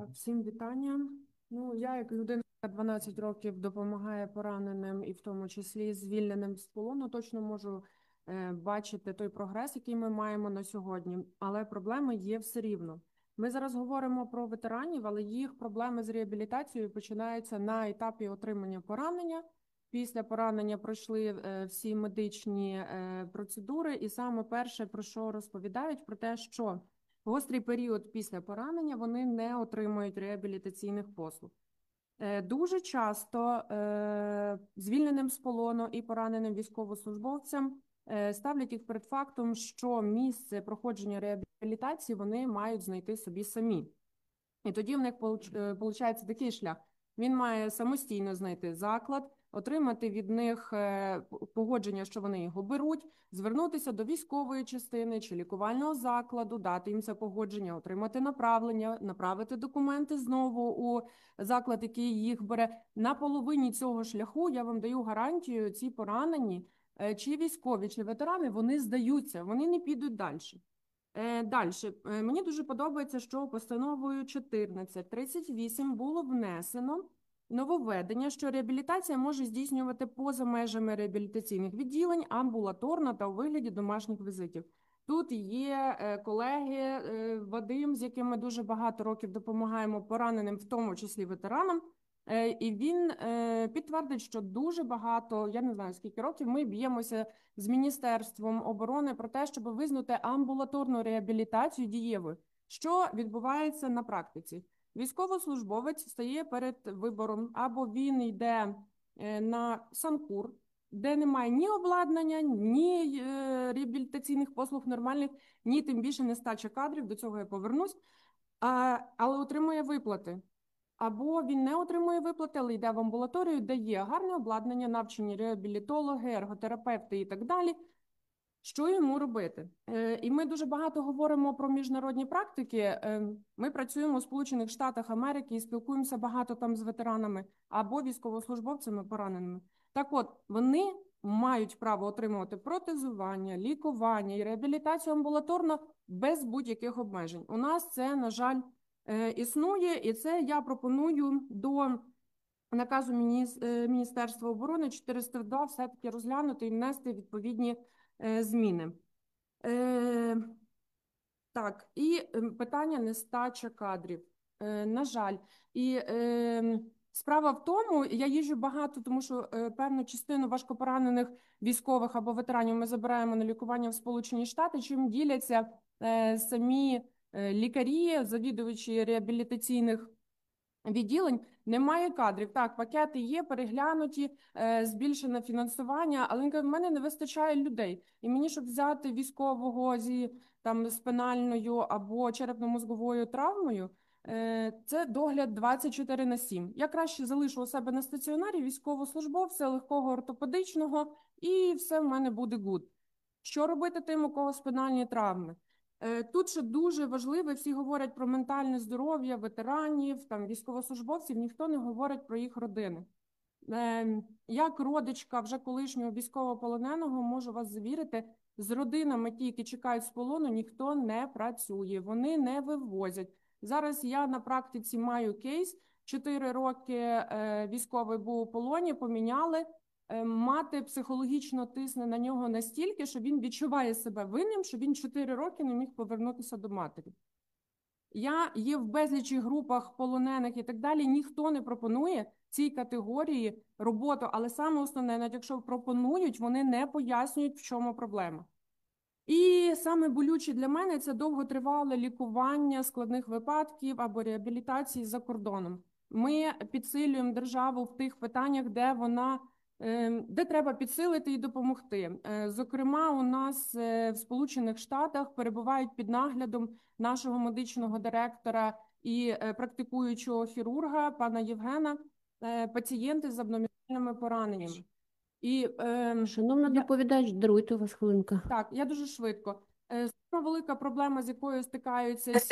Так, всім вітання. Я як людина, яка 12 років допомагає пораненим і в тому числі звільненим з полону, точно можу бачити той прогрес, який ми маємо на сьогодні. Але проблеми є все рівно. Ми зараз говоримо про ветеранів, але їх проблеми з реабілітацією починаються на етапі отримання поранення. Після поранення пройшли всі медичні процедури, і саме перше, про що розповідають, про те, що гострий період після поранення вони не отримують реабілітаційних послуг. Дуже часто звільненим з полону і пораненим військовослужбовцям ставлять їх перед фактом, що місце проходження реабілітації вони мають знайти собі самі. І тоді в них виходить такий шлях. Він має самостійно знайти заклад, отримати від них погодження, що вони його беруть, звернутися до військової частини чи лікувального закладу, дати їм це погодження, отримати направлення, направити документи знову у заклад, який їх бере. На половині цього шляху, я вам даю гарантію, ці поранені, чи військові, чи ветерани, вони здаються, вони не підуть далі. Далі. Мені дуже подобається, що постановою 1438 було внесено нововведення, що реабілітація може здійснювати поза межами реабілітаційних відділень, амбулаторно та у вигляді домашніх візитів. Тут є колеги Вадим, з яким ми дуже багато років допомагаємо пораненим, в тому числі ветеранам. І він підтвердить, що дуже багато, я не знаю скільки років, ми б'ємося з Міністерством оборони про те, щоб визнати амбулаторну реабілітацію дієвою. Що відбувається на практиці? Військовослужбовець стає перед вибором, або він йде на санкур, де немає ні обладнання, ні реабілітаційних послуг нормальних, ні тим більше нестача кадрів, до цього я повернусь, але отримує виплати. Або він не отримує виплати, але йде в амбулаторію, де є гарне обладнання, навчені реабілітологи, ерготерапевти і так далі. Що йому робити? І ми дуже багато говоримо про міжнародні практики. Ми працюємо у Сполучених Штатах Америки і спілкуємося багато там з ветеранами або військовослужбовцями пораненими. Так от, вони мають право отримувати протезування, лікування і реабілітацію амбулаторно без будь-яких обмежень. У нас це, на жаль, існує, і це я пропоную до наказу Міністерства оборони 402 все-таки розглянути і внести відповідні зміни. Так, і питання нестача кадрів. На жаль. І справа в тому, я їжджу багато, тому що певну частину важкопоранених військових або ветеранів ми забираємо на лікування в Сполучені Штати, чим діляться самі лікарі, завідувачі реабілітаційних відділень. Немає кадрів. Так, пакети є, переглянуті, збільшене фінансування, але в мене не вистачає людей. І мені, щоб взяти військового зі спинальною або черепно-мозговою травмою, це догляд 24/7. Я краще залишу у себе на стаціонарі військовослужбовця, легкого ортопедичного, і все в мене буде гуд. Що робити тим, у кого спинальні травми? Тут ще дуже важливо, всі говорять про ментальне здоров'я ветеранів, військовослужбовців, ніхто не говорить про їх родини. Як родичка вже колишнього військовополоненого можу вас завірити, з родинами ті, які чекають з полону, ніхто не працює, вони не вивозять. Зараз я на практиці маю кейс, 4 роки військовий був у полоні, поміняли, мати психологічно тисне на нього настільки, що він відчуває себе винним, що він 4 роки не міг повернутися до матері. Я є в безлічі групах полонених і так далі, ніхто не пропонує цій категорії роботу, але саме основне, навіть якщо пропонують, вони не пояснюють, в чому проблема. І саме болюче для мене – це довготривале лікування складних випадків або реабілітації за кордоном. Ми підсилюємо державу в тих питаннях, де треба підсилити і допомогти. Зокрема, у нас в Сполучених Штатах перебувають під наглядом нашого медичного директора і практикуючого хірурга пана Євгена пацієнти з абдомінальними пораненнями. Шановна доповідач, даруйте, у вас хвилинка. Так, я дуже швидко. Саме велика проблема, з якою стикаються всі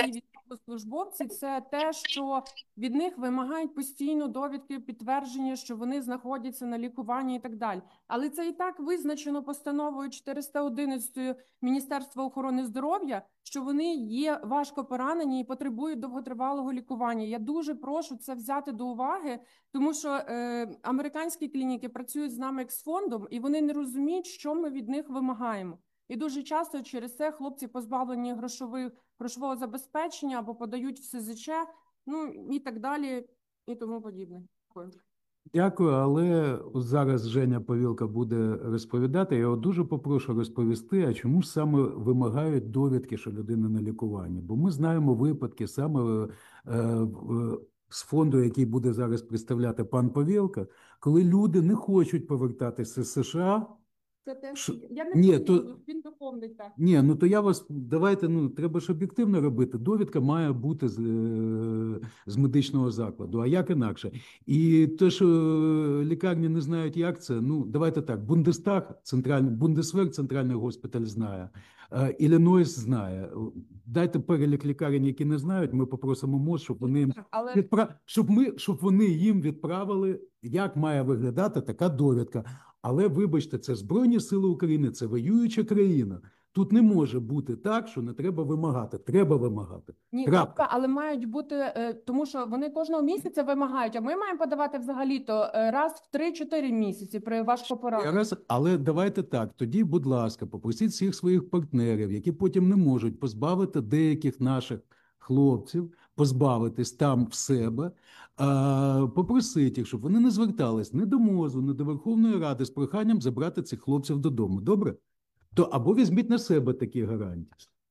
військовослужбовці, це те, що від них вимагають постійно довідки, підтвердження, що вони знаходяться на лікуванні і так далі. Але це і так визначено постановою 411 Міністерства охорони здоров'я, що вони є важко поранені і потребують довготривалого лікування. Я дуже прошу це взяти до уваги, тому що американські клініки працюють з нами як з фондом, і вони не розуміють, що ми від них вимагаємо. І дуже часто через це хлопці позбавлені грошового забезпечення або подають в СЗЧ, ну і так далі, і тому подібне. Дякую. Дякую, але зараз Женя Павілка буде розповідати. Я його дуже попрошу розповісти, а чому ж саме вимагають довідки, що людина на лікуванні? Бо ми знаємо випадки саме з фонду, який буде зараз представляти пан Павілка, коли люди не хочуть повертатися з США. Це теж Ш... я не Ні, буду, він доповнить так. Ні, ну то я вас давайте. Ну треба ж об'єктивно робити. Довідка має бути з медичного закладу. А як інакше? І те, що лікарні не знають, як це. Ну давайте так. Бундестаг, Бундесвер, центральний госпіталь знає. Іллінойс знає. Дайте перелік лікарень, які не знають. Ми попросимо МОЗ, щоб вони їм щоб вони їм відправили, як має виглядати така довідка. Але, вибачте, це Збройні Сили України, це воююча країна. Тут не може бути так, що не треба вимагати. Треба вимагати. Ні, Крапка. але мають бути, тому що вони кожного місяця вимагають, а ми маємо подавати взагалі-то раз в 3-4 місяці при важко пораненні. Але давайте так, тоді, будь ласка, попросіть всіх своїх партнерів, які потім не можуть позбавити деяких наших хлопців, позбавитись там в себе, попросити їх, щоб вони не звертались ні до МОЗу, ні до Верховної Ради з проханням забрати цих хлопців додому. Добре? То або візьміть на себе такі гарантії.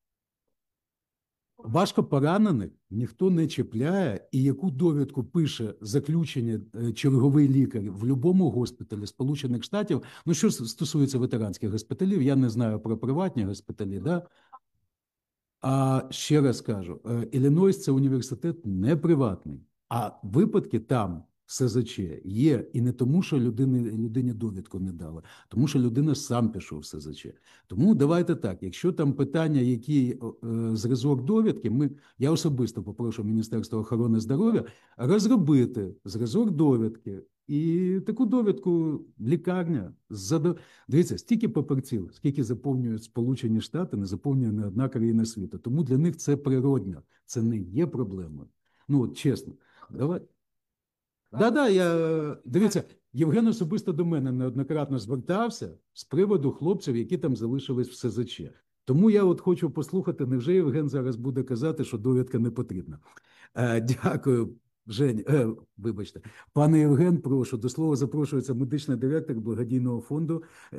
Важко поранених ніхто не чіпляє, і яку довідку пише заключення черговий лікар в будь-якому госпіталі Сполучених Штатів, ну що стосується ветеранських госпіталів, я не знаю про приватні госпіталі, да? А ще раз кажу, Іллінойс – це університет не приватний, а випадки там в СЗЧ є, і не тому, що людині довідку не дали, тому що людина сам пішов в СЗЧ. Тому давайте так, якщо там питання, які зразок довідки, я особисто попрошу Міністерство охорони здоров'я розробити зразок довідки, і таку довідку лікарня дивіться, стільки папірців, скільки заповнюють Сполучені Штати, не заповнює не одна країна світу. Тому для них це природньо, це не є проблемою. Ну, от чесно. Давай. Дивіться, Євген особисто до мене неоднократно звертався з приводу хлопців, які там залишились в СЗЧ. Тому я от хочу послухати, невже Євген зараз буде казати, що довідка не потрібна. Дякую. Жень, вибачте, пане Євген, прошу, до слова запрошується медичний директор благодійного фонду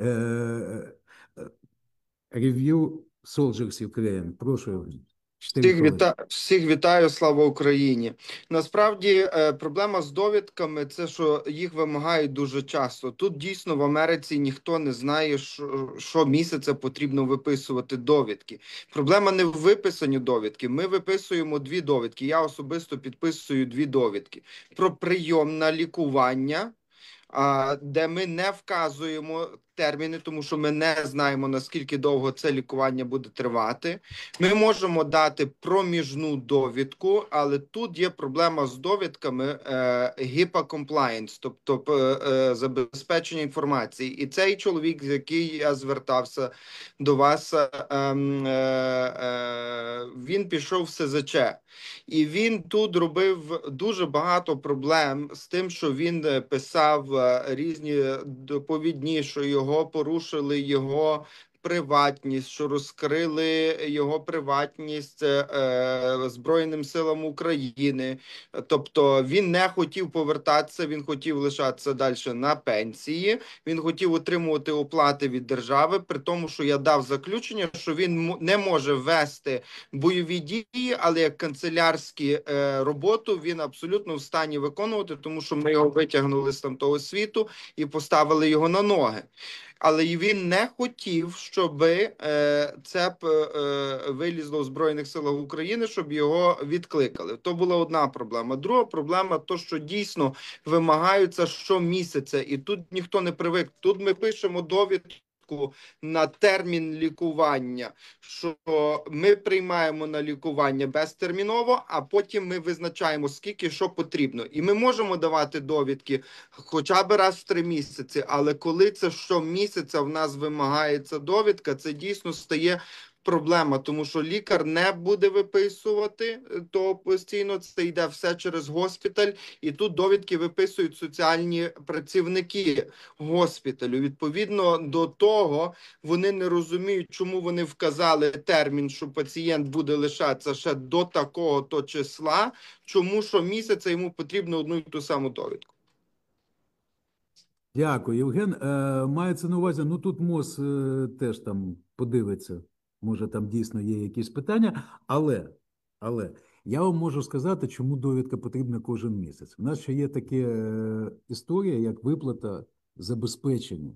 Review Soldiers Ukraine. Прошу, Євген. Всіх вітаю, слава Україні. Насправді проблема з довідками – це, що їх вимагають дуже часто. Тут дійсно в Америці ніхто не знає, що місяця потрібно виписувати довідки. Проблема не в виписанні довідки. Ми виписуємо 2 довідки. Я особисто підписую 2 довідки. Про прийом на лікування, де ми не вказуємо терміни, тому що ми не знаємо, наскільки довго це лікування буде тривати. Ми можемо дати проміжну довідку, але тут є проблема з довідками HIPAA compliance, тобто забезпечення інформації. І цей чоловік, з який я звертався до вас, він пішов в СЗЧ. І він тут робив дуже багато проблем з тим, що він писав різні доповідні, що його порушили, його приватність, що розкрили його приватність Збройним силам України. Тобто він не хотів повертатися, він хотів лишатися далі на пенсії, він хотів отримувати оплати від держави, при тому, що я дав заключення, що він не може вести бойові дії, але як канцелярські роботу він абсолютно в стані виконувати, тому що ми його витягнули з тамтого світу і поставили його на ноги. Але він не хотів, щоб це вилізло в Збройних силах України, щоб його відкликали. То була одна проблема. Друга проблема – то, що дійсно вимагаються щомісяця. І тут ніхто не привик. Тут ми пишемо довідку довідку на термін лікування, що ми приймаємо на лікування безтерміново, а потім ми визначаємо, скільки що потрібно. І ми можемо давати довідки хоча б раз в 3 місяці, але коли це щомісяця в нас вимагається довідка, це дійсно стає проблема, тому що лікар не буде виписувати, то постійно це йде все через госпіталь, і тут довідки виписують соціальні працівники госпіталю. Відповідно до того, вони не розуміють, чому вони вказали термін, що пацієнт буде лишатися ще до такого-то числа, чому щомісяця йому потрібно одну і ту саму довідку. Дякую, Євген. Мається на увазі, ну тут МОЗ теж там подивиться, може там дійсно є якісь питання, але я вам можу сказати, чому довідка потрібна кожен місяць. У нас ще є така історія, як виплата забезпечення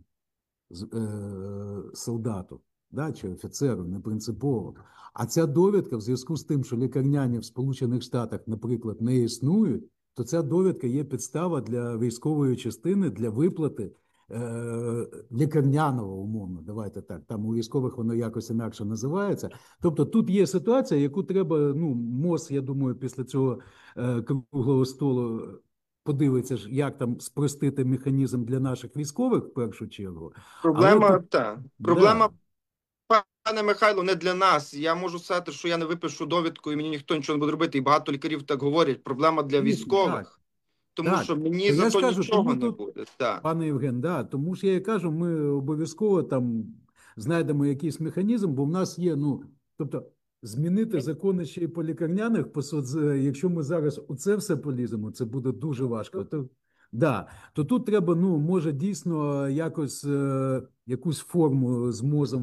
солдату, да, чи офіцеру, не принципово. А ця довідка в зв'язку з тим, що лікарняні в Сполучених Штатах, наприклад, не існують, то ця довідка є підстава для військової частини для виплати лікарняного, умовно, давайте так, там у військових воно якось інакше називається. Тобто тут є ситуація, яку треба, ну, МОЗ, я думаю, після цього круглого столу подивиться, як там спростити механізм для наших військових в першу чергу. Проблема, Але та, да. проблема, пане Михайло, не для нас. Я можу сказати, що я не випишу довідку і мені ніхто нічого не буде робити, і багато лікарів так говорять. Проблема для військових. Так. Тому Так, що мені то за я ж то кажу, нічого тому не тут, буде. Так. пане Євген, да, тому ж я і кажу, ми обов'язково там знайдемо якийсь механізм, бо в нас є, ну, тобто, змінити закони ще й по лікарняних, якщо ми зараз у це все поліземо, це буде дуже важко. То тут треба, ну, може, дійсно якось якусь форму з МОЗом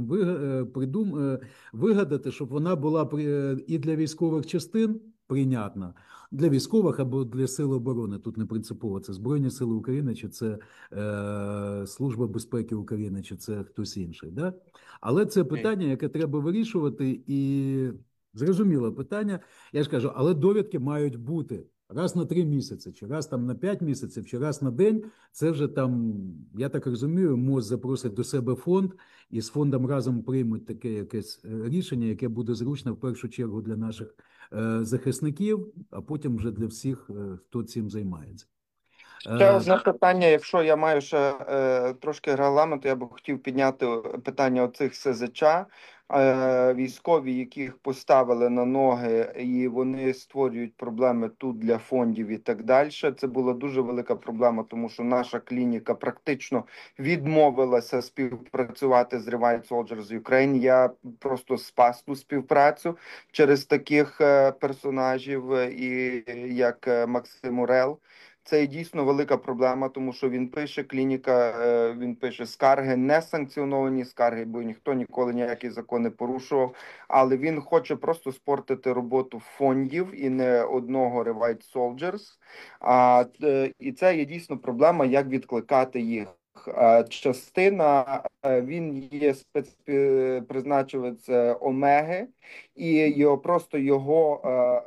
вигадати, щоб вона була і для військових частин прийнятна, для військових або для Сил оборони. Тут не принципово, це Збройні Сили України, чи це Служба безпеки України, чи це хтось інший. Да? Але це питання, яке треба вирішувати, і зрозуміле питання. Я ж кажу, але довідки мають бути раз на 3 місяці, чи раз там на 5 місяців, чи раз на день. Це вже там, я так розумію, МОЗ запросить до себе фонд, і з фондом разом приймуть таке якесь рішення, яке буде зручно в першу чергу для наших захисників, а потім вже для всіх, хто цим займається. Ще одне питання, якщо я маю ще трошки регламенту, я би хотів підняти питання оцих СЗЧ, військові, яких поставили на ноги, і вони створюють проблеми тут для фондів і так далі. Це була дуже велика проблема, тому що наша клініка практично відмовилася співпрацювати з Revive Soldiers Ukraine. Я просто спас ту співпрацю через таких персонажів, і як Максим Орел. Це дійсно велика проблема, тому що він пише клініка, він пише скарги, не санкціоновані скарги, бо ніхто ніколи ніякий закон не порушував. Але він хоче просто спортити роботу фондів і не одного Revive Soldiers. І це є дійсно проблема, як відкликати їх. Частина, він є спецпризначенець Омеги, і його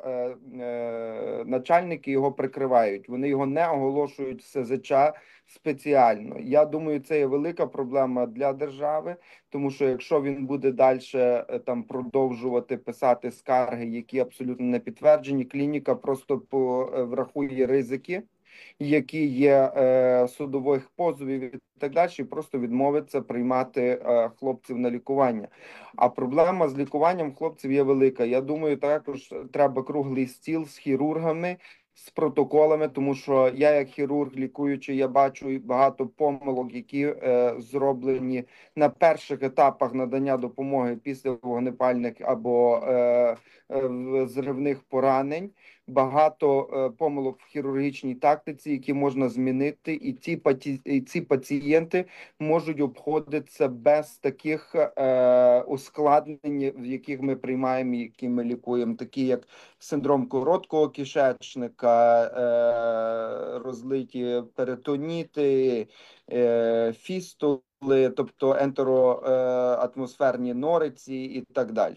начальники його прикривають. Вони його не оголошують в СЗЧ спеціально. Я думаю, це є велика проблема для держави, тому що якщо він буде далі там продовжувати писати скарги, які абсолютно не підтверджені, клініка просто врахує ризики, які є судових позовів і так далі, і просто відмовиться приймати хлопців на лікування. А проблема з лікуванням хлопців є велика. Я думаю, також треба круглий стіл з хірургами, з протоколами, тому що я, як хірург, лікуючи, я бачу багато помилок, які зроблені на перших етапах надання допомоги після вогнепальних або зривних поранень. Багато помилок в хірургічній тактиці, які можна змінити, і ці пацієнти можуть обходитися без таких ускладнень, в яких ми приймаємо, які ми лікуємо, такі як синдром короткого кишечника, розлиті перитоніти, фістули, тобто ентероатмосферні нориці і так далі.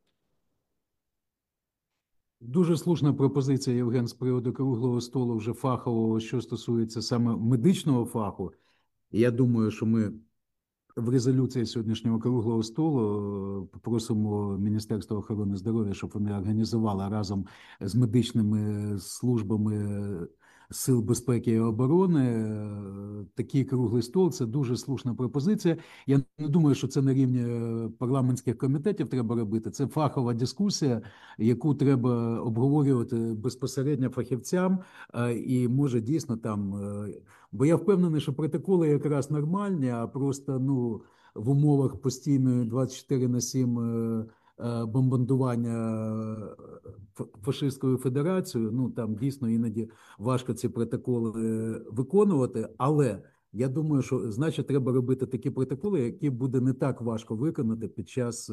Дуже слушна пропозиція, Євген, з приводу круглого столу вже фахового, що стосується саме медичного фаху. Я думаю, що ми в резолюції сьогоднішнього круглого столу попросимо Міністерство охорони здоров'я, щоб вони організували разом з медичними службами Сил безпеки і оборони такий круглий стол. Це дуже слушна пропозиція. Я не думаю, що це на рівні парламентських комітетів треба робити. Це фахова дискусія, яку треба обговорювати безпосередньо фахівцям, і може дійсно там, бо я впевнений, що протоколи якраз нормальні, а просто в умовах постійної 24/7 бомбардування фашистською федерацією, там дійсно іноді важко ці протоколи виконувати, але я думаю, що значить треба робити такі протоколи, які буде не так важко виконати під час,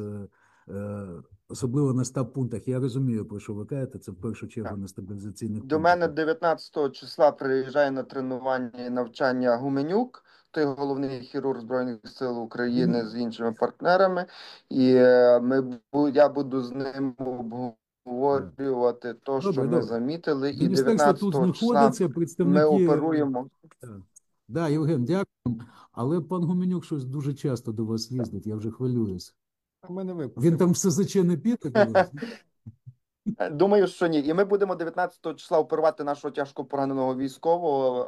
особливо на стаб-пунктах. Я розумію, про що ви кажете, це в першу чергу на стабілізаційних До пунктах. мене 19 числа приїжджає на тренування і навчання Гуменюк, той головний хірург Збройних сил України з іншими партнерами, і я буду з ним обговорювати те, що ми замітили, і Міністерство тут 19 числа знаходиться, ми представники. оперуємо. Да, Євген, дякую. Але пан Гуменюк щось дуже часто до вас їздить, я вже хвилююсь. Він там все заче піде до вас? Думаю, що ні. І ми будемо 19 числа оперувати нашого тяжко пораненого військового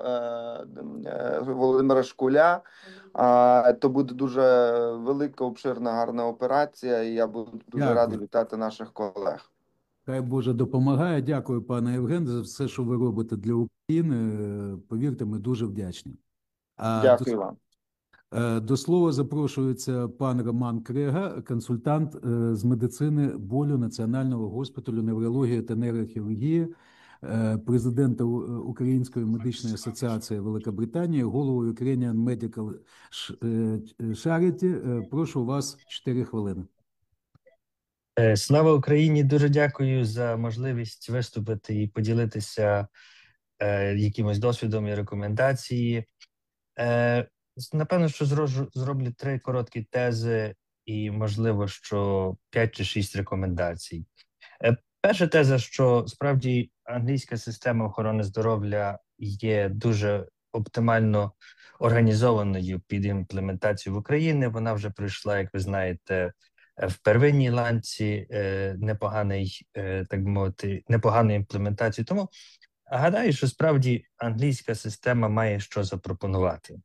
Володимира Шкуля. То буде дуже велика, обширна, гарна операція, і я буду дуже радий вітати наших колег. Хай Боже допомагає. Дякую, пане Євген, за все, що ви робите для України. Повірте, ми дуже вдячні. Дякую вам. До слова запрошується пан Роман Крега, консультант з медицини болю Національного госпіталю неврології та нейрохірургії, президента Української медичної асоціації Великобританії, голову Ukrainian Medical Charity. Прошу вас 4 хвилини. Слава Україні! Дуже дякую за можливість виступити і поділитися якимось досвідом і рекомендації. Напевно, що зроблю 3 короткі тези і, можливо, що 5 чи 6 рекомендацій. Перша теза, що справді англійська система охорони здоров'я є дуже оптимально організованою під імплементацію в Україні. Вона вже пройшла, як ви знаєте, в первинній ланці непогану імплементацію. Тому гадаю, що справді англійська система має що запропонувати.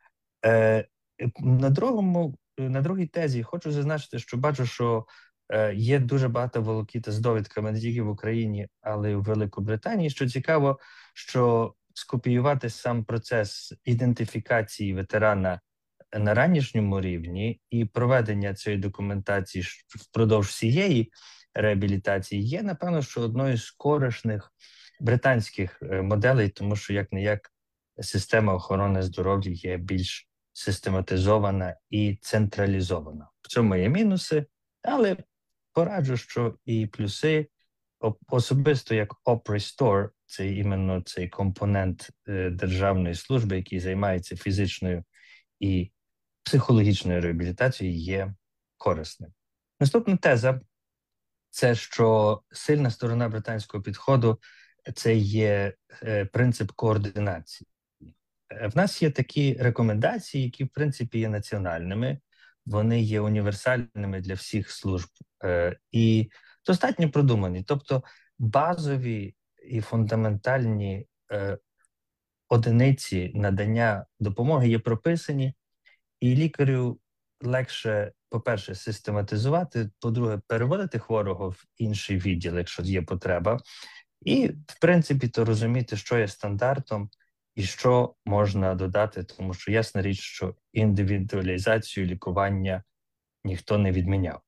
На другій тезі хочу зазначити, що бачу, що є дуже багато волокіти з довідками не тільки в Україні, але й в Великобританії. Що цікаво, що скопіювати сам процес ідентифікації ветерана на ранішньому рівні і проведення цієї документації впродовж всієї реабілітації є, напевно, що одною з корисних британських моделей, тому що як-не-як система охорони здоров'я є більш систематизована і централізована. В цьому є мінуси, але пораджу, що і плюси. Особисто як OpRestore, це іменно цей компонент державної служби, який займається фізичною і психологічною реабілітацією, є корисним. Наступна теза – це, що сильна сторона британського підходу – це є принцип координації. В нас є такі рекомендації, які, в принципі, є національними, вони є універсальними для всіх служб і достатньо продумані. Тобто базові і фундаментальні одиниці надання допомоги є прописані, і лікарю легше, по-перше, систематизувати, по-друге, переводити хворого в інший відділ, якщо є потреба, і, в принципі, то розуміти, що є стандартом і що можна додати, тому що ясна річ, що індивідуалізацію лікування ніхто не відміняв.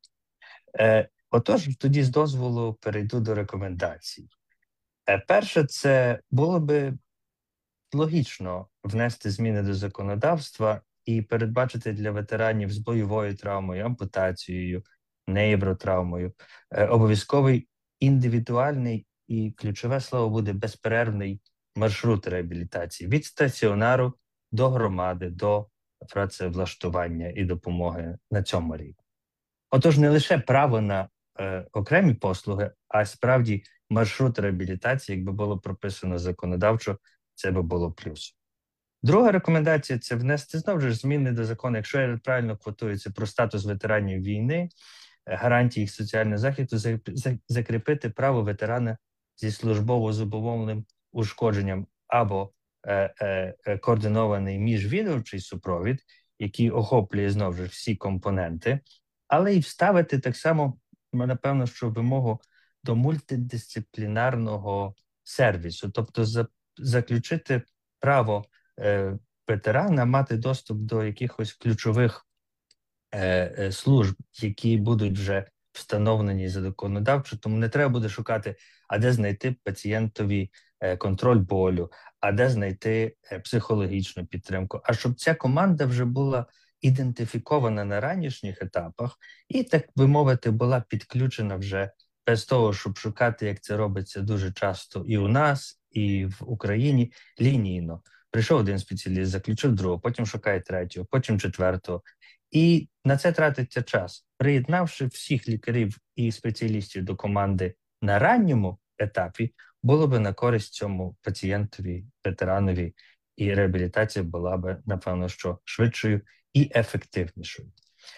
Отож, тоді з дозволу перейду до рекомендацій. Перше, це було би логічно внести зміни до законодавства і передбачити для ветеранів з бойовою травмою, ампутацією, нейротравмою обов'язковий індивідуальний і, ключове слово буде, безперервний маршрут реабілітації від стаціонару до громади, до працевлаштування і допомоги на цьому рівні. Отож, не лише право на окремі послуги, а справді маршрут реабілітації, якби було прописано законодавчо, це би було плюс. Друга рекомендація – це внести знову ж зміни до закону, якщо я правильно квотується, про статус ветеранів війни, гарантії їх соціального захисту, закріпити право ветерана зі службово-зубовим ушкодженням або координований міжвідомчий супровід, який охоплює знову ж всі компоненти, але і вставити так само, напевно, що вимогу до мультидисциплінарного сервісу, тобто заключити право ветерана мати доступ до якихось ключових служб, які будуть вже встановлені за законодавчо, тому не треба буде шукати, а де знайти пацієнтові контроль болю, а де знайти психологічну підтримку, а щоб ця команда вже була ідентифікована на ранішніх етапах і, так би мовити, була підключена вже без того, щоб шукати, як це робиться дуже часто і у нас, і в Україні, лінійно. Прийшов один спеціаліст, заключив другого, потім шукає третього, потім четвертого. І на це тратиться час. Приєднавши всіх лікарів і спеціалістів до команди на ранньому етапі, було би на користь цьому пацієнтові, ветеранові, і реабілітація була би, напевно, що швидшою і ефективнішою.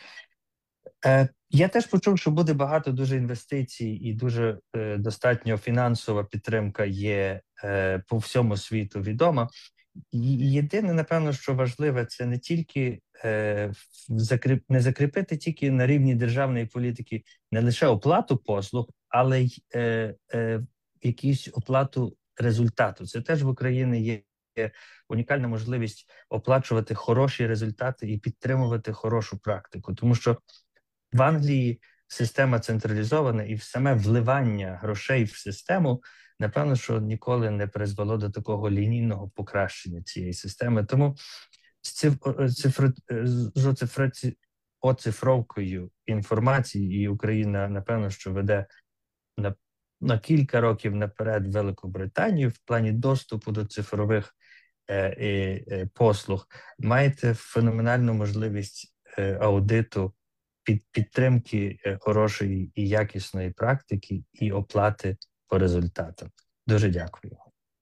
Я теж почув, що буде багато дуже інвестицій і дуже достатньо фінансова підтримка є по всьому світу відома. Єдине, напевно, що важливе, це не тільки не закріпити тільки на рівні державної політики не лише оплату послуг, але й якусь оплату результату. Це теж в Україні є унікальна можливість оплачувати хороші результати і підтримувати хорошу практику. Тому що в Англії система централізована і саме вливання грошей в систему, напевно, що ніколи не призвело до такого лінійного покращення цієї системи. Тому з оцифровкою інформації, і Україна, напевно, що веде на кілька років наперед Великобританію в плані доступу до цифрових послуг, маєте феноменальну можливість аудиту, підтримки хорошої і якісної практики і оплати по результатам. Дуже дякую.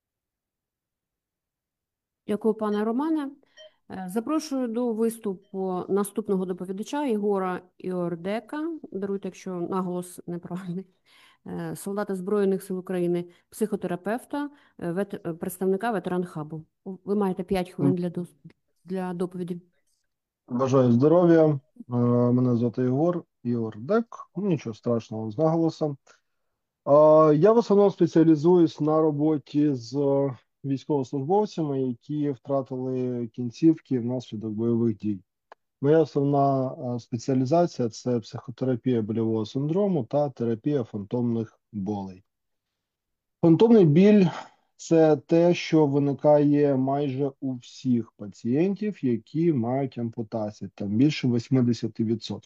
Дякую, пане Романе. Запрошую до виступу наступного доповідача Єгора Іордека. Даруйте, якщо наголос неправильний. Солдата Збройних сил України, психотерапевта, представника ветеран-хабу. Ви маєте 5 хвилин для доповіді. Бажаю здоров'я. Мене звати Єгор Іордек. Нічого страшного з наголосом. Я в основному спеціалізуюсь на роботі з військовослужбовцями, які втратили кінцівки внаслідок бойових дій. Моя основна спеціалізація – це психотерапія больового синдрому та терапія фантомних болей. Фантомний біль – це те, що виникає майже у всіх пацієнтів, які мають ампутацію, там більше 80%.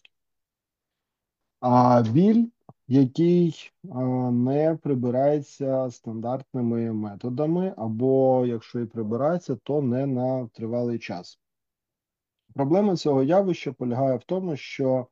А біль, який не прибирається стандартними методами, або якщо і прибирається, то не на тривалий час. Проблема цього явища полягає в тому, що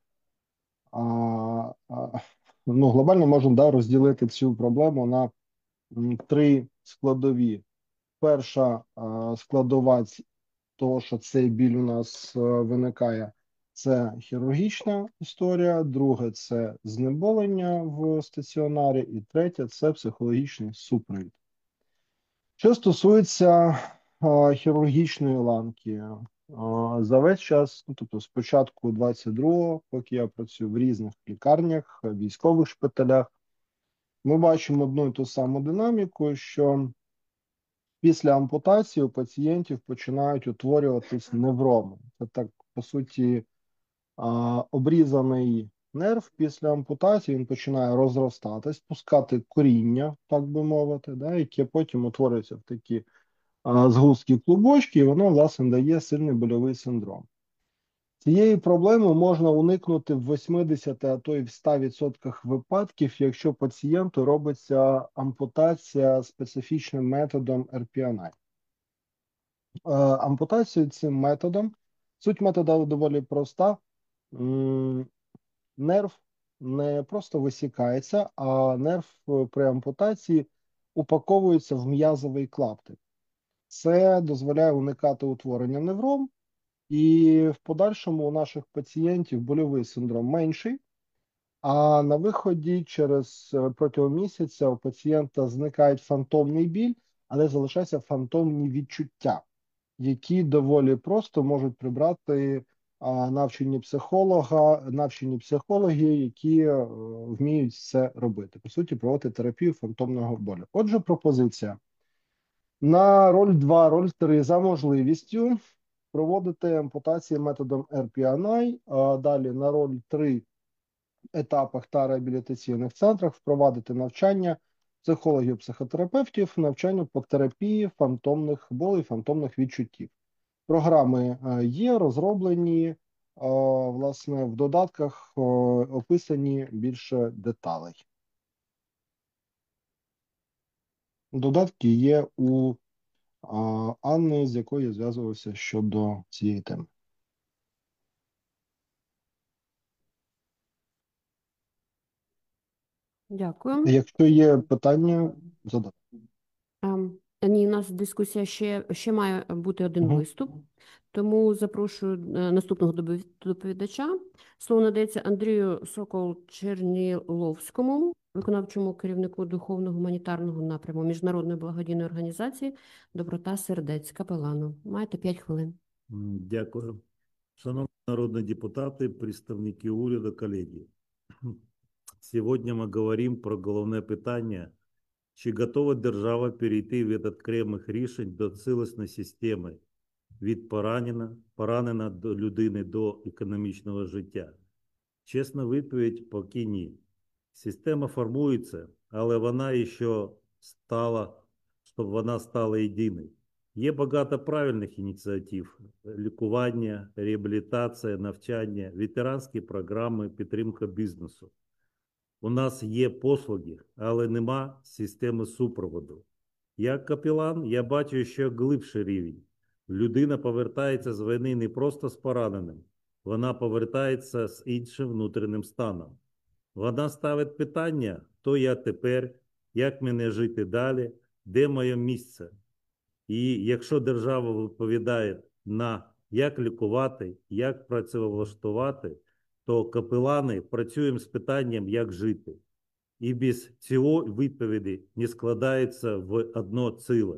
глобально можемо розділити цю проблему на 3 складові. Перша складова того, що цей біль у нас виникає, це хірургічна історія, друге – це знеболення в стаціонарі, і третє – це психологічний супровід. Що стосується хірургічної ланки, за весь час, тобто з початку 22-го, поки я працюю в різних лікарнях, військових шпиталях, ми бачимо одну і ту саму динаміку, що після ампутації у пацієнтів починають утворюватись невроми. Це так, по суті, обрізаний нерв після ампутації, він починає розростатись, пускати коріння, так би мовити, яке потім утворюється в такі згустки клубочки, і воно, власне, дає сильний больовий синдром. Цієї проблеми можна уникнути в 80, а то й в 100% випадків, якщо пацієнту робиться ампутація специфічним методом RPNI. Ампутацію цим методом, суть методу доволі проста. Нерв не просто висікається, а нерв при ампутації упаковується в м'язовий клаптик. Це дозволяє уникати утворення невром, і в подальшому у наших пацієнтів больовий синдром менший, а на виході протягом місяця у пацієнта зникає фантомний біль, але залишаються фантомні відчуття, які доволі просто можуть прибрати навчені психологи, які вміють це робити. По суті, проводити терапію фантомного болю. Отже, пропозиція. На роль 2, роль 3 за можливістю проводити ампутації методом RPNI, а далі на роль 3 етапах та реабілітаційних центрах впровадити навчання психологів-психотерапевтів, навчання по терапії фантомних болей, фантомних відчуттів. Програми є, розроблені, власне, в додатках описані більше деталей. Додатки є у Анни, з якою я зв'язувався щодо цієї теми. Дякую. Якщо є питання, задайте. Ні, у нас дискусія ще має бути один Мгм. виступ, тому запрошую наступного доповідача. Слово надається Андрію Сокол-Черніловському, виконавчому керівнику духовно-гуманітарного напряму Міжнародної благодійної організації «Доброта сердець» капелану. Маєте 5 хвилин. Дякую. Шановні народні депутати, представники уряду, колеги. Сьогодні ми говоримо про головне питання, чи готова держава перейти від окремих рішень до цілісної системи від поранена до людини до економічного життя. Чесна відповідь – поки ні. Система формується, але вона ще щоб вона стала єдиною. Є багато правильних ініціатив – лікування, реабілітація, навчання, ветеранські програми, підтримка бізнесу. У нас є послуги, але нема системи супроводу. Як капелан я бачу ще глибший рівень. Людина повертається з війни не просто з пораненим, вона повертається з іншим внутрішнім станом. Вона ставить питання, хто я тепер, як мені жити далі, де моє місце. І якщо держава відповідає на як лікувати, як працевлаштувати, то капелани працюємо з питанням, як жити. І без цього відповіді не складається в одно ціле.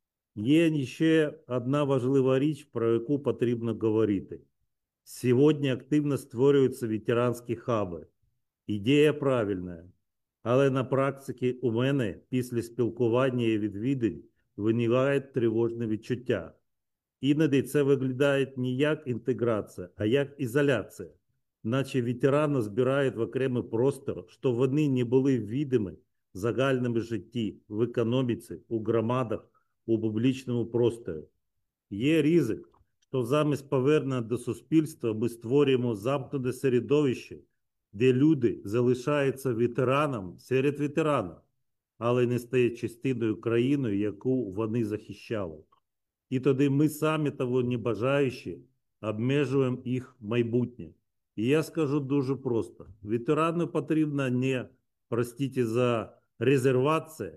Є ще одна важлива річ, про яку потрібно говорити. Сьогодні активно створюються ветеранські хаби. Ідея правильна, але на практиці у мене після спілкування і відвідань виникають тривожні відчуття. Іноді це виглядає не як інтеграція, а як ізоляція. Наче ветерани збирають в окремий простор, що вони не були відомі в загальному житті, в економіці, у громадах, у публічному просторі. Є ризик, що замість повернення до суспільства ми створюємо замкнуте середовище, де люди залишаються ветеранами серед ветеранів, але не стають частиною країни, яку вони захищали. І тоді ми самі того не бажаючи обмежуємо їх майбутнє. І я скажу дуже просто. Ветерану потрібна не, простите за резервацію,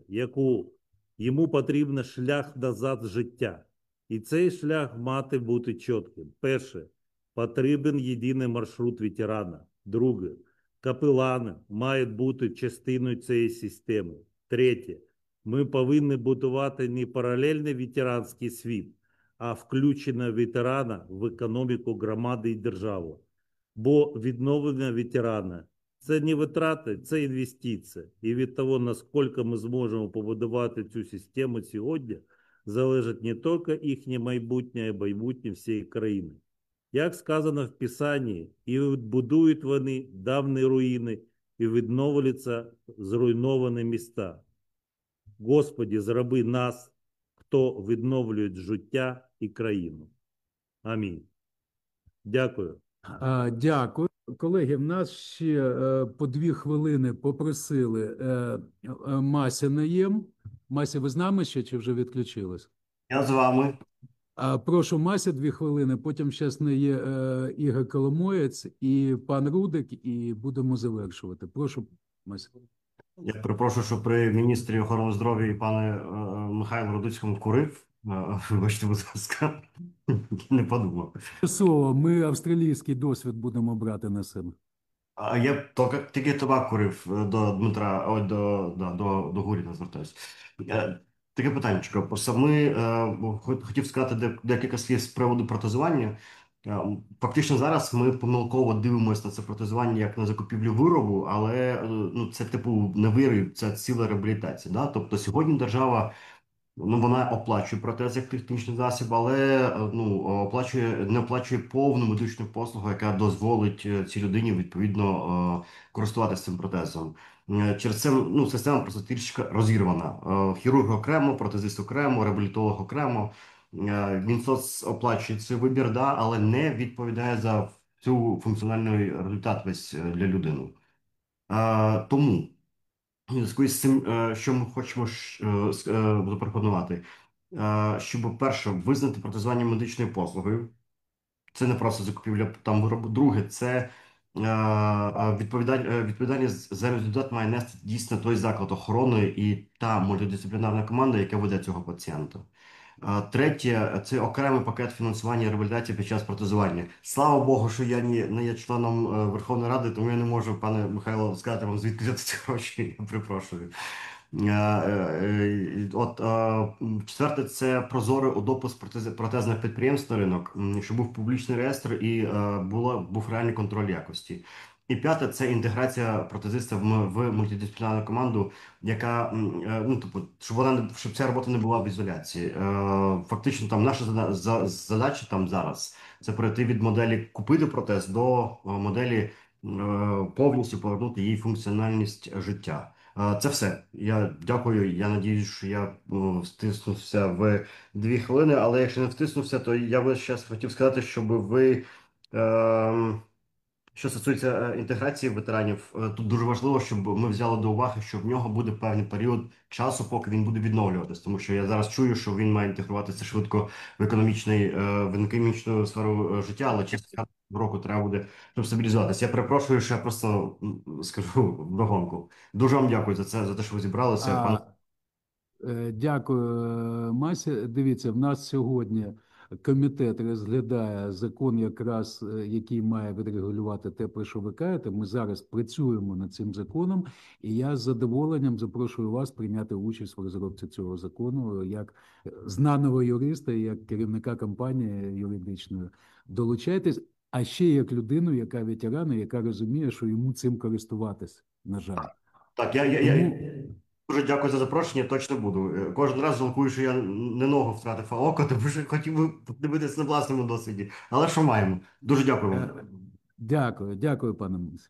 йому потрібен шлях назад в життя. І цей шлях має бути чітким. Перше, потрібен єдиний маршрут ветерана. Друге, капелани мають бути частиною цієї системи. Третє, ми повинні будувати не паралельний ветеранський світ, а включення ветерана в економіку громади і держави. Бо відновлення ветерана – це не витрати, це інвестиція. І від того, наскільки ми зможемо побудувати цю систему сьогодні, залежить не тільки їхнє майбутнє, а й майбутнє всієї країни. Як сказано в Писанні, і відбудують вони давні руїни, і відновляться зруйновані міста. Господи, зроби нас, хто відновлює життя і країну. Амінь. Дякую. Дякую. Колеги, в нас ще по 2 хвилини попросили Мася Наєм. Мася, ви з нами ще чи вже відключилась? Я з вами. Прошу, Мася, 2 хвилини, потім зараз не є Ігор Коломоєць і пан Рудик, і будемо завершувати. Прошу, Мася. Я перепрошую, що при міністрі охорони здоров'я і пане Михайлу Рудицькому курив. Вибачте, будь ласка, не подумав. Слово, ми австралійський досвід будемо брати на себе. А я тільки табак курив до Дмитра, ой, до Гуріна звертаюсь. Таке питаннячко. Просто ми хотів сказати декілька слів з приводу протезування. Фактично зараз ми помилково дивимося на це протезування як на закупівлю виробу, але ну, це типу не виріб, це ціла реабілітація. Да? Тобто сьогодні держава. Ну, вона оплачує протез як технічний засіб, але ну, не оплачує повну медичну послугу, яка дозволить цій людині відповідно користуватися цим протезом. Через це ну, система просто трішки розірвана. Хірург окремо, протезист окремо, реабілітолог окремо. Мінсоц оплачує цей вибір, да, але не відповідає за всю функціональний результат весь для людини. Тому. У зв'язку з цим, що ми хочемо запропонувати, щоб перше визнати протезування медичною послугою. Це не просто закупівля там виробу. Друге, це відповідальність за результат має нести дійсно той заклад охорони і та мультидисциплінарна команда, яка веде цього пацієнта. Третє, це окремий пакет фінансування і реабілітації під час протезування. Слава Богу, що я не є членом Верховної Ради, тому я не можу, пане Михайло, сказати вам, звідки взяти ці гроші. Я припрошую. Четверте, це прозорий допуск протезних підприємств на ринок, щоб був публічний реєстр і був реальний контроль якості. І п'яте, це інтеграція протезиста в мультидисциплінарну команду, яка ну тобто, щоб ця робота не була в ізоляції. Фактично, там наша задача там зараз це перейти від моделі купити протез до моделі повністю повернути їй функціональність життя. Це все. Я дякую. Я надіюсь, що я втиснувся в 2 хвилини, але якщо не втиснувся, то я би зараз хотів сказати, щоб ви. Що стосується інтеграції ветеранів, тут дуже важливо, щоб ми взяли до уваги, що в нього буде певний період часу, поки він буде відновлюватись. Тому що я зараз чую, що він має інтегруватися швидко в економічну сферу життя, але через року треба буде, щоб стабілізуватися. Я перепрошую, що я просто скажу вдогонку. Дуже вам дякую за це, за те, що ви зібралися. Пане. Дякую, Мася. Дивіться, в нас сьогодні комітет розглядає закон, якраз який має відрегулювати те, про що ви кажете. Ми зараз працюємо над цим законом, і я з задоволенням запрошую вас прийняти участь в розробці цього закону як знаного юриста, як керівника компанії юридичної. Долучайтесь, а ще як людину, яка ветеран, і яка розуміє, що йому цим користуватись, на жаль. Так, я дуже дякую за запрошення, точно буду. Кожен раз жалкую, що я не ногу втратив, а око, тому що хотів би подивитися на власному досвіді. Але що маємо? Дуже дякую вам. Дякую, пане Мус.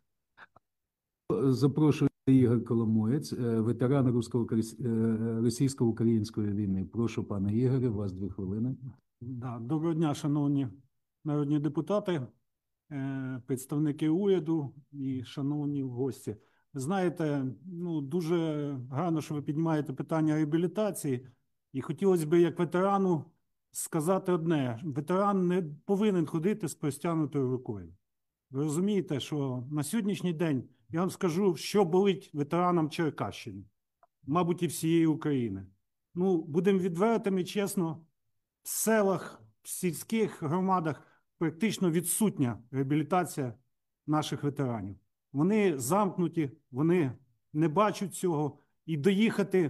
Запрошую Ігор Коломоєць, ветеран російсько-української війни. Прошу, пане Ігоре, у вас 2 хвилини. Доброго дня, шановні народні депутати, представники уряду і шановні гості. Знаєте, ну, дуже гарно, що ви піднімаєте питання реабілітації. І хотілося б, як ветерану, сказати одне. Ветеран не повинен ходити з простягнутою рукою. Ви розумієте, що на сьогоднішній день, я вам скажу, що болить ветеранам Черкащини, мабуть, і всієї України. Ну, будемо відвертими, чесно, в селах, в сільських громадах практично відсутня реабілітація наших ветеранів. Вони замкнуті, вони не бачать цього. І доїхати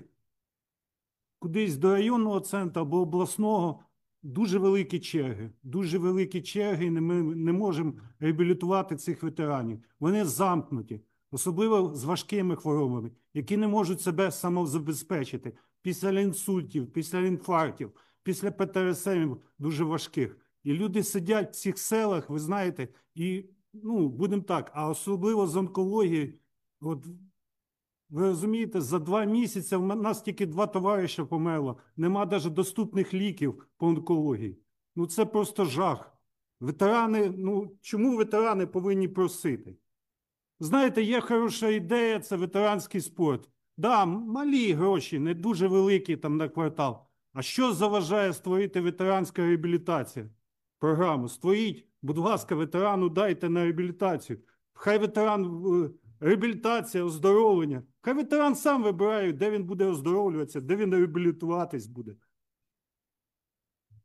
кудись до районного центру або обласного дуже великі черги, і ми не можемо реабілітувати цих ветеранів. Вони замкнуті, особливо з важкими хворобами, які не можуть себе самозабезпечити після інсультів, після інфарктів, після ПТСРів дуже важких. І люди сидять в цих селах, ви знаєте, і, ну, будемо так, а особливо з онкології, от, ви розумієте, за 2 місяці в нас тільки 2 товариша померло, нема навіть доступних ліків по онкології. Ну, це просто жах. Ветерани, ну, чому ветерани повинні просити? Знаєте, є хороша ідея, це ветеранський спорт. Да, малі гроші, не дуже великі там на квартал. А що заважає створити ветеранську реабілітацію? Програму створіть, будь ласка, ветерану дайте на реабілітацію. Хай ветеран, реабілітація, оздоровлення. Хай ветеран сам вибирає, де він буде оздоровлюватися, де він реабілітуватись буде.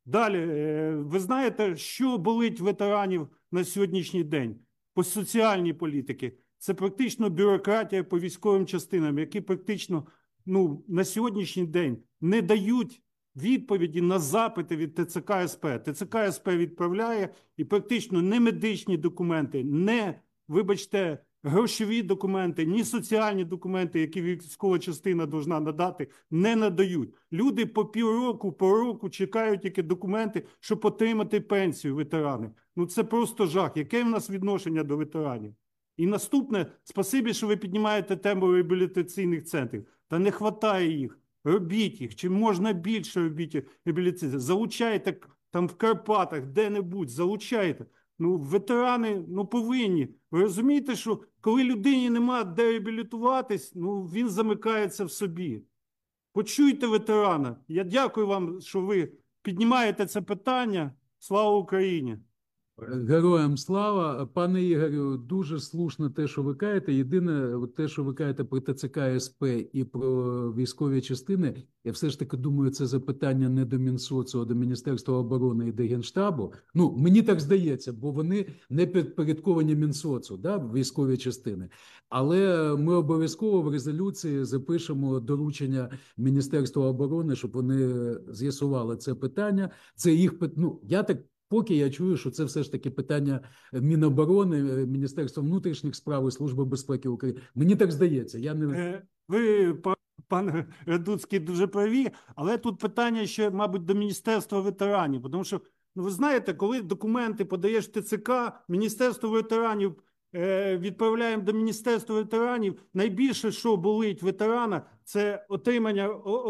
Далі, ви знаєте, що болить ветеранів на сьогоднішній день по соціальній політиці? Це практично бюрократія по військовим частинам, які практично на сьогоднішній день не дають відповіді на запити від ТЦК СП. ТЦК СП відправляє і практично не медичні документи, не, вибачте, грошові документи, ні соціальні документи, які військова частина повинна надати, не надають. Люди по півроку, по року чекають тільки документи, щоб отримати пенсію ветерани. Це просто жах. Яке в нас відношення до ветеранів? І наступне, спасибі, що ви піднімаєте тему реабілітаційних центрів. Та не вистачає їх. Робіть їх. Чим можна більше робіть реабілітації. Залучайте там в Карпатах, де-небудь, залучайте. Ветерани, повинні. Ви розумієте, що коли людині нема де реабілітуватись, він замикається в собі. Почуйте ветерана. Я дякую вам, що ви піднімаєте це питання. Слава Україні! Героям слава. Пане Ігорю, дуже слушно те, що ви кажете. Єдине, те, що ви кажете про ТЦК СП і про військові частини, я все ж таки думаю, це запитання не до Мінсоцу, а до Міністерства оборони і до Генштабу. Мені так здається, бо вони не підпорядковані Мінсоцу, військові частини. Але ми обов'язково в резолюції запишемо доручення Міністерства оборони, щоб вони з'ясували це питання. Це їх, я так поки я чую, що це все ж таки питання Міноборони, Міністерства внутрішніх справ і Служби безпеки України. Мені так здається. Ви, пане Радуцький, дуже праві, але тут питання ще, мабуть, до Міністерства ветеранів. Тому що, ви знаєте, коли документи подаєш в ТЦК, Міністерство ветеранів відправляємо до Міністерства ветеранів, найбільше, що болить ветерана, це отримання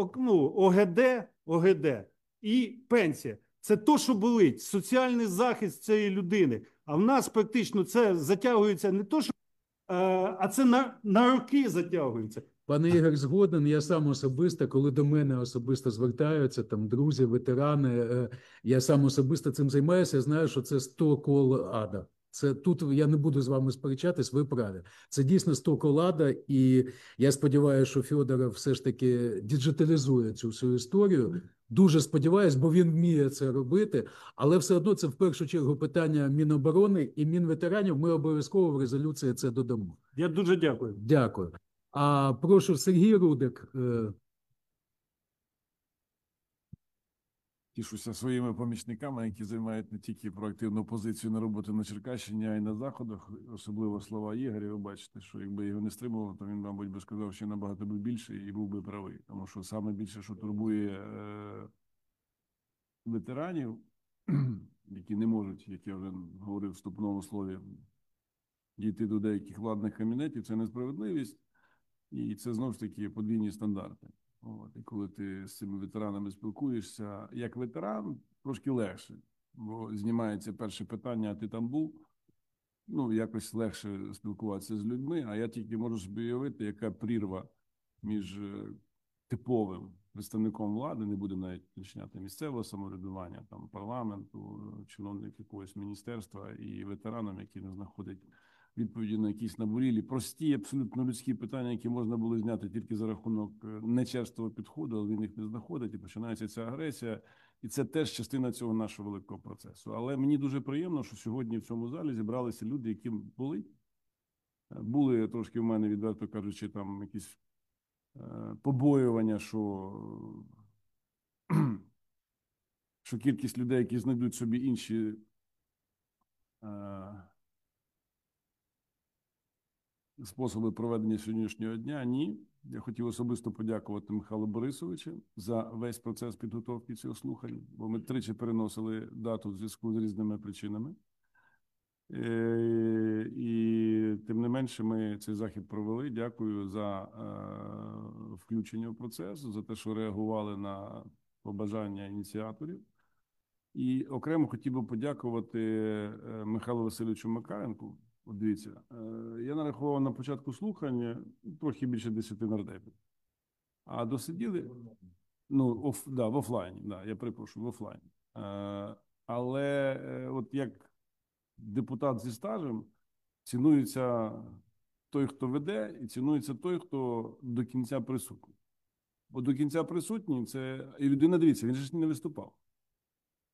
ОГД і пенсія. Це то, що болить, соціальний захист цієї людини. А в нас практично це затягується не то, що, а це на роки затягується. Пане Ігор, згоден, я сам особисто, коли до мене особисто звертаються, там, друзі, ветерани, я сам особисто цим займаюся, я знаю, що це 100 кол ада. Це тут я не буду з вами сперечатись, ви праві. Це дійсно 100 кол ада, і я сподіваюся, що Федоров все ж таки діджиталізує цю всю історію. Дуже сподіваюсь, бо він вміє це робити, але все одно це в першу чергу питання Міноборони і Мінветеранів. Ми обов'язково в резолюції це додамо. Я дуже дякую. Дякую. А прошу, Сергій Рудик. Тішуся своїми помічниками, які займають не тільки проактивну позицію на роботі на Черкащині, а й на Заходах. Особливо слова Ігоря. Ви бачите, що якби його не стримував, то він, мабуть, би сказав, що набагато би більше і був би правий. Тому що саме більше, що турбує ветеранів, які не можуть, як я вже говорив в вступному слові, дійти до деяких владних кабінетів, це несправедливість. І це, знову ж таки, подвійні стандарти. І коли ти з цими ветеранами спілкуєшся, як ветеран, трошки легше, бо знімається перше питання, а ти там був, якось легше спілкуватися з людьми, а я тільки можу собі уявити, яка прірва між типовим представником влади, не будемо навіть уточняти місцевого самоврядування, там парламенту, чиновник якогось міністерства і ветераном, який не знаходить відповіді на якісь наболілі, прості, абсолютно людські питання, які можна було зняти тільки за рахунок нечерстого підходу, але він їх не знаходить, і починається ця агресія. І це теж частина цього нашого великого процесу. Але мені дуже приємно, що сьогодні в цьому залі зібралися люди, які були трошки в мене, відверто кажучи, там якісь побоювання, що кількість людей, які знайдуть собі інші способи проведення сьогоднішнього дня. Ні. Я хотів особисто подякувати Михайлу Борисовичу за весь процес підготовки цього слухання, бо ми тричі переносили дату в зв'язку з різними причинами. І тим не менше ми цей захід провели. Дякую за включення в процес, за те, що реагували на побажання ініціаторів. І окремо хотів би подякувати Михайлу Васильовичу Макаренку. От дивіться, я нарахував на початку слухання трохи більше 10 нардепів. А досиділи, в офлайні, я перепрошую, в офлайні. Але от як депутат зі стажем цінується той, хто веде, і цінується той, хто до кінця присутній. Бо до кінця присутній, це і людина, дивіться, він же ж не виступав.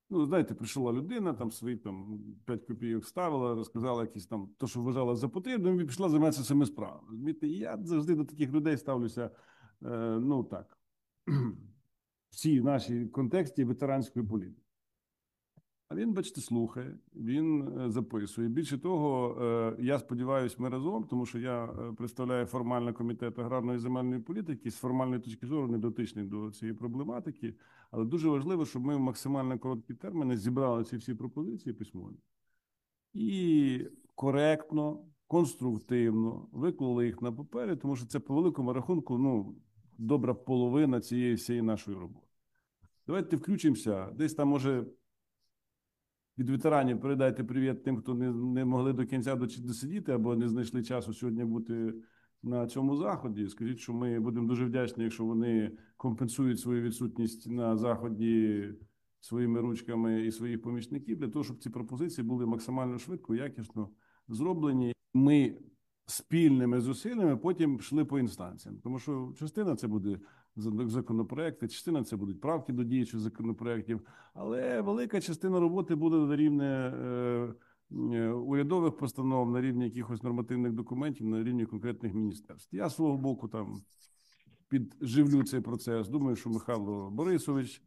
Ну, знаєте, прийшла людина, там свої 5 копійок ставила, розказала якісь там, то, що вважала за потрібним, і пішла займатися цими справами. Розумієте, і я завжди до таких людей ставлюся, ну так, в цій нашій контексті ветеранської політики. А він, бачите, слухає, він записує. Більше того, я сподіваюся, ми разом, тому що я представляю формально комітет аграрної і земельної політики, з формальної точки зору не дотичний до цієї проблематики, але дуже важливо, щоб ми в максимально короткі терміни зібрали ці всі пропозиції письмові і коректно, конструктивно виклали їх на папері, тому що це по великому рахунку, ну, добра половина цієї всієї нашої роботи. Давайте включимося, десь там, може, від ветеранів передайте привіт тим, хто не могли до кінця досидіти або не знайшли часу сьогодні бути на цьому заході. Скажіть, що ми будемо дуже вдячні, якщо вони компенсують свою відсутність на заході своїми ручками і своїх помічників, для того, щоб ці пропозиції були максимально швидко, якісно зроблені. Ми спільними зусиллями потім йшли по інстанціям. Тому що частина це буде законопроекти, частина це будуть правки до діючих законопроектів, але велика частина роботи буде на рівні урядових постанов, на рівні якихось нормативних документів, на рівні конкретних міністерств. Я з свого боку там підживлю цей процес. Думаю, що Михайло Борисович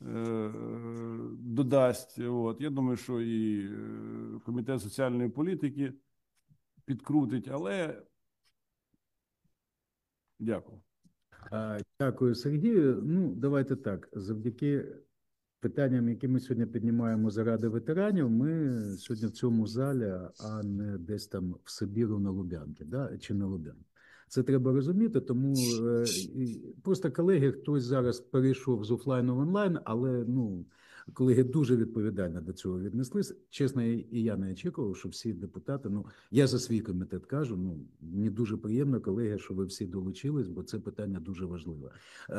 додасть. От. Я думаю, що і Комітет соціальної політики підкрутить, але дякую. Дякую, Сергію. Ну, давайте так. Завдяки питанням, які ми сьогодні піднімаємо заради ветеранів, ми сьогодні в цьому залі, а не десь там в Сибіру на Лубянці, да? Чи на Лубянці. Це треба розуміти, тому просто, колеги, хтось зараз перейшов з офлайну в онлайн, але, ну, колеги дуже відповідально до цього віднеслись. Чесно, і я не очікував, що всі депутати, ну, я за свій комітет кажу, ну, мені дуже приємно, колеги, що ви всі долучились, бо це питання дуже важливе.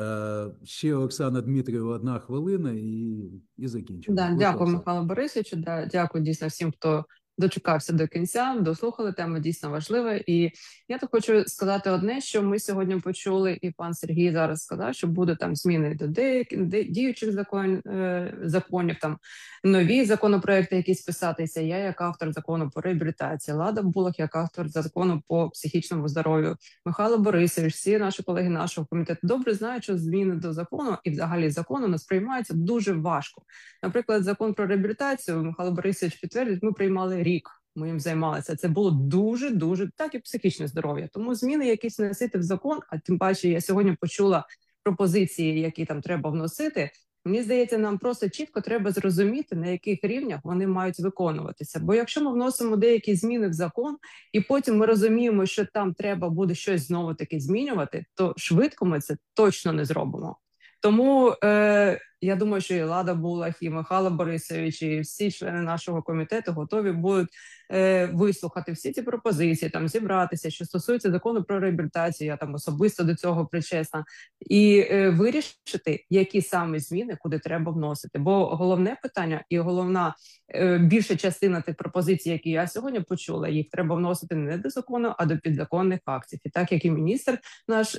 Ще Оксана Дмитрієва, 1 хвилина і закінчимо. Да, дякую, Михайло Борисовичу. Да, дякую дійсно всім, хто дочекався до кінця, дослухали, тема дійсно важлива. І я тут хочу сказати одне, що ми сьогодні почули, і пан Сергій зараз сказав, що буде там зміни до деяких діючих законів, там нові законопроекти якісь писатися. Я як автор закону по реабілітації, Лада Булах як автор закону по психічному здоров'ю, Михайло Борисович, всі наші колеги нашого комітету добре знають, що зміни до закону і взагалі закону нас приймаються дуже важко. Наприклад, закон про реабілітацію, Михайло Борисович підтвердить, ми приймали рік, ми їм займалися. Це було дуже, так і психічне здоров'я. Тому зміни якісь вносити в закон, а тим паче я сьогодні почула пропозиції, які там треба вносити. Мені здається, нам просто чітко треба зрозуміти, на яких рівнях вони мають виконуватися. Бо якщо ми вносимо деякі зміни в закон, і потім ми розуміємо, що там треба буде щось знову-таки змінювати, то швидко ми це точно не зробимо. Тому я думаю, що і Лада Булах, і Михайло Борисович, і всі члени нашого комітету готові будуть вислухати всі ці пропозиції, там зібратися, що стосується закону про реабілітацію, я там особисто до цього причесна, і вирішити, які саме зміни, куди треба вносити. Бо головне питання і головна більша частина тих пропозицій, які я сьогодні почула, їх треба вносити не до закону, а до підзаконних актів. І так, як і міністр наш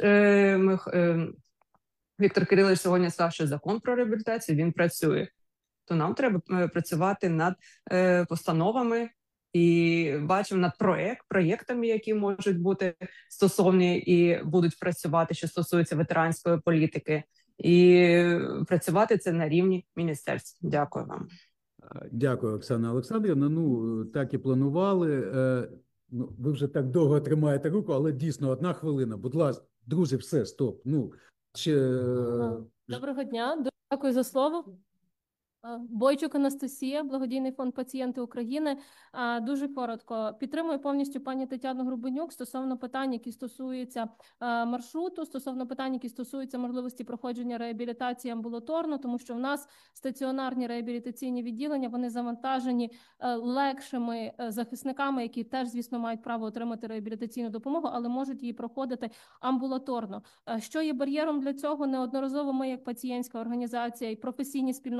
Віктор Кирилович сьогодні сказав, що закон про реабілітацію, він працює. То нам треба працювати над постановами і бачимо над проєктами, які можуть бути стосовні і будуть працювати, що стосується ветеранської політики. І працювати це на рівні міністерств. Дякую вам. Дякую, Оксана Олександрівна. Ну, так і планували. Ну, ви вже так довго тримаєте руку, але дійсно 1 хвилина. Будь ласка, друзі, все, стоп. Ну, Доброго дня, дуже дякую за слово. Бойчук Анастасія, благодійний фонд «Пацієнти України». Дуже коротко. Підтримую повністю пані Тетяну Грубенюк стосовно питань, які стосуються маршруту, стосовно питань, які стосуються можливості проходження реабілітації амбулаторно, тому що в нас стаціонарні реабілітаційні відділення, вони завантажені легшими захисниками, які теж, звісно, мають право отримати реабілітаційну допомогу, але можуть її проходити амбулаторно. Що є бар'єром для цього? Неодноразово ми, як пацієнтська організація і професійні спільноти фахівців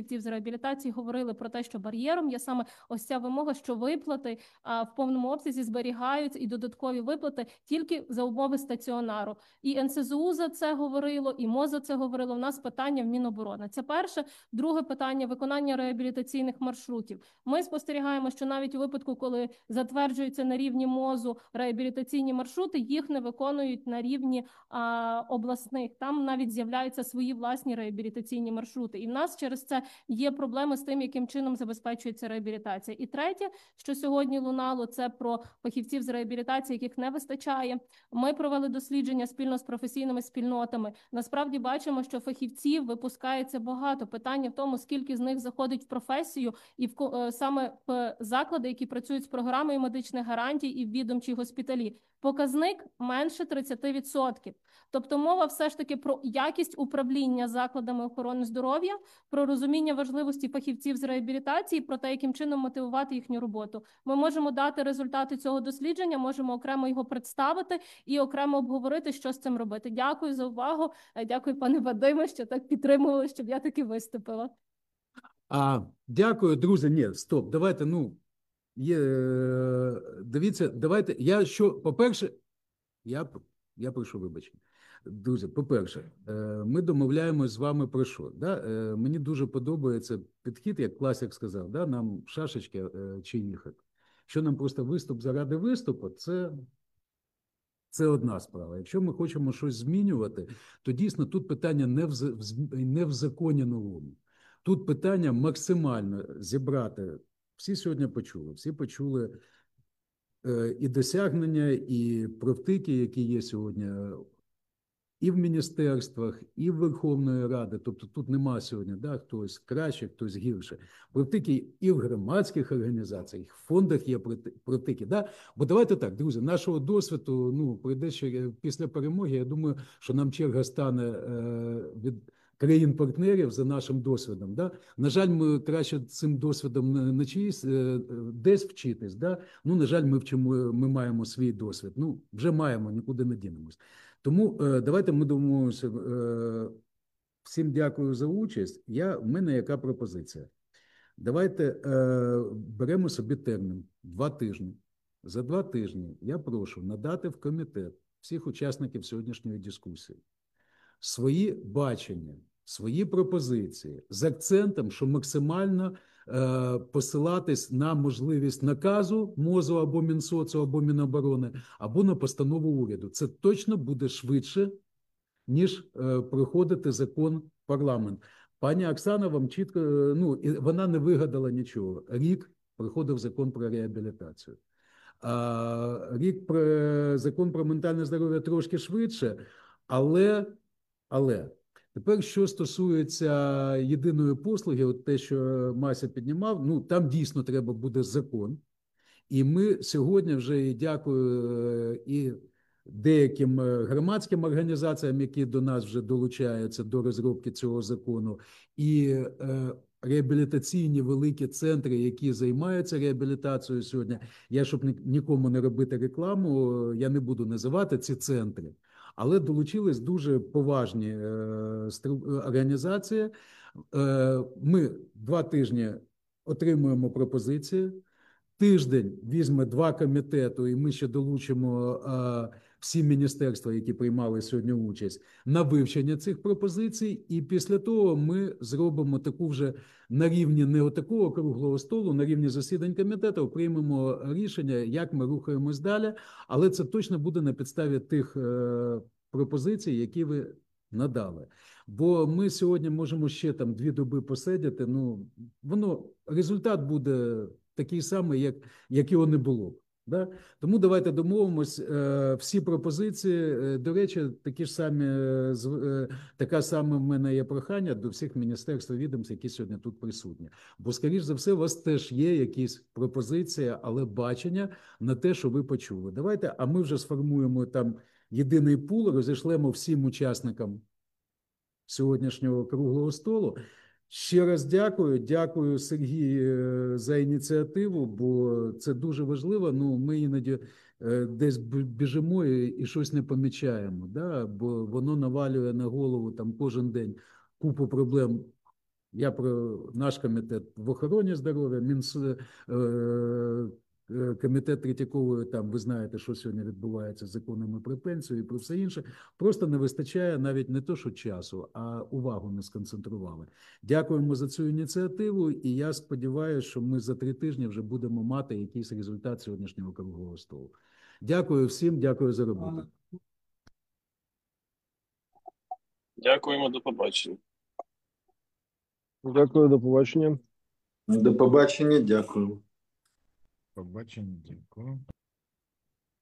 фахівців з реабілітації говорили про те, що бар'єром є саме ось ця вимога, що виплати в повному обсязі зберігаються і додаткові виплати тільки за умови стаціонару. І НСЗУ за це говорило, і МОЗ за це говорило. У нас питання в Міноборони. Це перше. Друге питання – виконання реабілітаційних маршрутів. Ми спостерігаємо, що навіть у випадку, коли затверджуються на рівні МОЗу реабілітаційні маршрути, їх не виконують на рівні обласних. Там навіть з'являються свої власні реабілітаційні маршрути. І в нас через це є проблеми з тим, яким чином забезпечується реабілітація. І третє, що сьогодні лунало, це про фахівців з реабілітації, яких не вистачає. Ми провели дослідження спільно з професійними спільнотами. Насправді бачимо, що фахівців випускається багато. Питання в тому, скільки з них заходить в професію і саме в заклади, які працюють з програмою медичних гарантій і в відомчі госпіталі. Показник менше 30%. Тобто мова все ж таки про якість управління закладами охорони здоров'я, про розуміння важливості фахівців з реабілітації, про те, яким чином мотивувати їхню роботу. Ми можемо дати результати цього дослідження, можемо окремо його представити і окремо обговорити, що з цим робити. Дякую за увагу. Дякую, пане Вадиме, що так підтримували, щоб я таки виступила. Дякую, друзі. Ні, стоп, давайте, дивіться, давайте, по-перше, я прошу вибачення. Друзі, по-перше, ми домовляємось з вами про що? Да? Мені дуже подобається підхід, як класик сказав, да? Нам шашечки чи їхати. Що нам просто виступ заради виступу, це одна справа. Якщо ми хочемо щось змінювати, то дійсно тут питання не в законі новому. Тут питання максимально зібрати. Всі сьогодні почули, всі почули і досягнення, і практики, які є сьогодні і в міністерствах, і в Верховної Ради. Тобто тут нема сьогодні, да, хтось краще, хтось гірше. Практики і в громадських організаціях, і в фондах є практики. Да? Бо давайте так, друзі, нашого досвіду, прийде ще після перемоги, я думаю, що нам черга стане від країн-партнерів за нашим досвідом. Да? На жаль, ми краще цим досвідом не чиїсь десь вчитись. Да? На жаль, ми маємо свій досвід. Вже маємо, нікуди не дінемось. Тому давайте ми домовимося. Всім дякую за участь. В мене яка пропозиція? Давайте беремо собі термін 2 тижні. За 2 тижні я прошу надати в комітет всіх учасників сьогоднішньої дискусії свої бачення, свої пропозиції з акцентом, що максимально посилатись на можливість наказу МОЗу або Мінсоцу, або Міноборони, або на постанову уряду. Це точно буде швидше, ніж проходити закон в парламент. Пані Оксана вам чітко, вона не вигадала нічого. Рік проходив закон про реабілітацію. Рік закон про ментальне здоров'я трошки швидше, але тепер, що стосується єдиної послуги, от те, що Мася піднімав, там дійсно треба буде закон. І ми сьогодні вже, і дякую і деяким громадським організаціям, які до нас вже долучаються до розробки цього закону, і реабілітаційні великі центри, які займаються реабілітацією сьогодні. Я, щоб нікому не робити рекламу, я не буду називати ці центри. Але долучились дуже поважні організації. Ми 2 тижні отримуємо пропозиції. Тиждень візьме 2 комітети, і ми ще долучимо всі міністерства, які приймали сьогодні участь, на вивчення цих пропозицій. І після того ми зробимо таку вже на рівні не отакого круглого столу, на рівні засідань комітету приймемо рішення, як ми рухаємось далі. Але це точно буде на підставі тих пропозицій, які ви надали. Бо ми сьогодні можемо ще 2 доби посидіти, результат буде такий самий, як його не було. Да? Тому давайте домовимось, всі пропозиції, до речі, така саме в мене є прохання до всіх міністерств і відомств, які сьогодні тут присутні. Бо, скоріш за все, у вас теж є якісь пропозиції, але бачення на те, що ви почули. Давайте, а ми вже сформуємо єдиний пул, розійшлемо всім учасникам сьогоднішнього круглого столу. Ще раз дякую, Сергій, за ініціативу, бо це дуже важливо. Ми іноді десь біжимо і щось не помічаємо, да? Бо воно навалює на голову кожен день купу проблем Я про наш комітет в охороні здоров'я, комітет Третьякової, там ви знаєте, що сьогодні відбувається з законами про пенсію і про все інше. Просто не вистачає навіть не то, що часу, а увагу не сконцентрували. Дякуємо за цю ініціативу, і я сподіваюся, що ми за 3 тижні вже будемо мати якийсь результат сьогоднішнього круглого столу. Дякую всім, дякую за роботу. Дякуємо, до побачення. Дякую, до побачення. До побачення, дякую. Побачення, дякую.